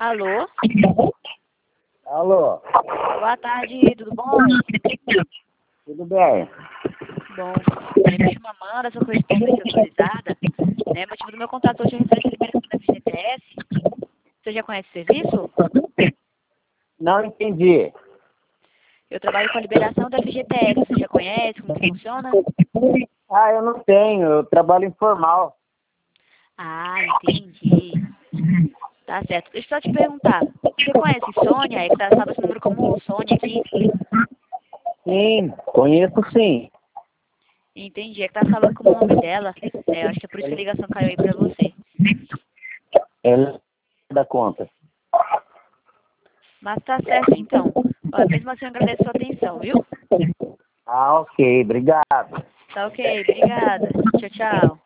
Alô? Alô? Boa tarde, tudo bom? Tudo bem? Bom, me chamo Amanda, sou correspondente autorizada. Né? O motivo do meu contato hoje é referente à liberação da FGTS. Você já conhece o serviço? Não entendi. Eu trabalho com a liberação da FGTS. Você já conhece como que funciona? Ah, eu não tenho, eu trabalho informal. Ah, entendi. Tá certo. Deixa eu só te perguntar. Você conhece Sônia? É que tá salvo esse número como Sônia aqui. Sim, conheço sim. Entendi. É que tá salvo como o nome dela. Eu acho que é por isso que a ligação caiu aí pra você. Ela da conta. Mas tá certo então. Ó, mesmo assim eu agradeço a sua atenção, viu? Ah, ok, obrigado. Tá ok, obrigada. Tchau, tchau.